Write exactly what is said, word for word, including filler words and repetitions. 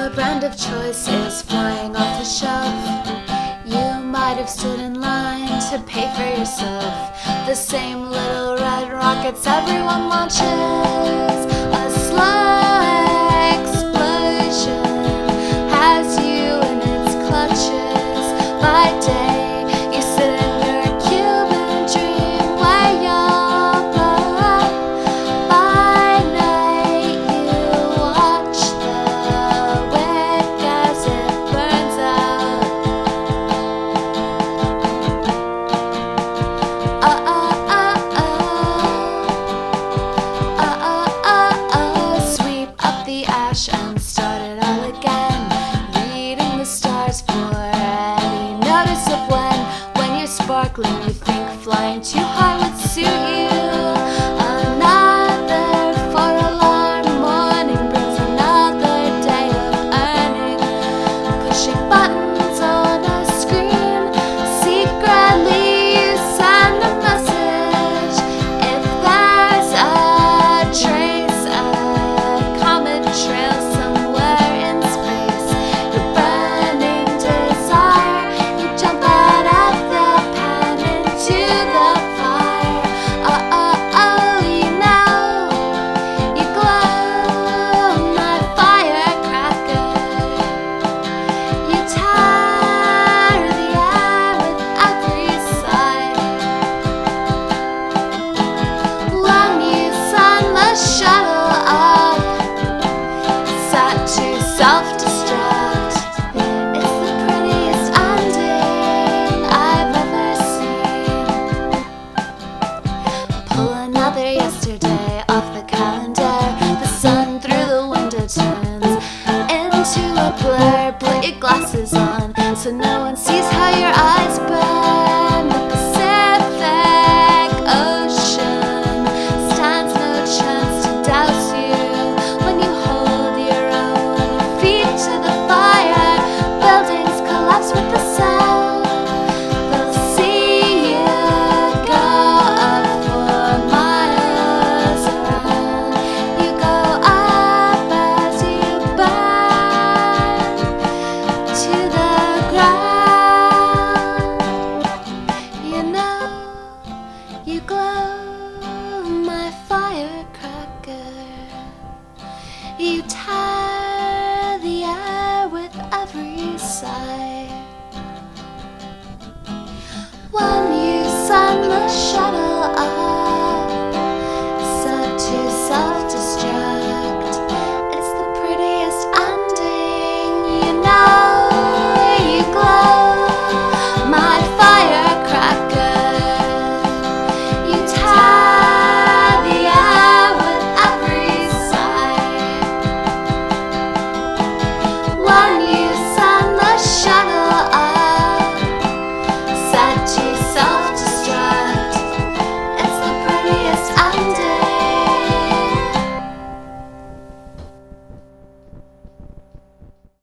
Your brand of choice is flying off the shelf. You might have stood in line to pay for yourself. The same little red rockets everyone launches. A slow explosion has you in its clutches. By day, you sit in your Cuban dream where you'll blow up. By night, you watch the wick as it burns out. Uh uh uh uh. Uh uh uh uh. Sweep up the ash and start it all again. Reading the stars for any notice of when. When you're sparkling, you think flying too high would suit you. Another four-alarm morning brings another day of earning. Pushing buttons on a screen, secretly you send a message. If there's a trace, a comet trail somewhere in space, your burning desire, you jump out of the pen into the fire. Oh, oh, oh, you know, you glow, my firecracker. You tear the air with every sigh. When you send the shuttle up, set to self-destruct, it's the prettiest ending I've ever seen. Pull another yesterday off the calendar. The sun through the window turns into a blur. Put your glasses on so no one sees how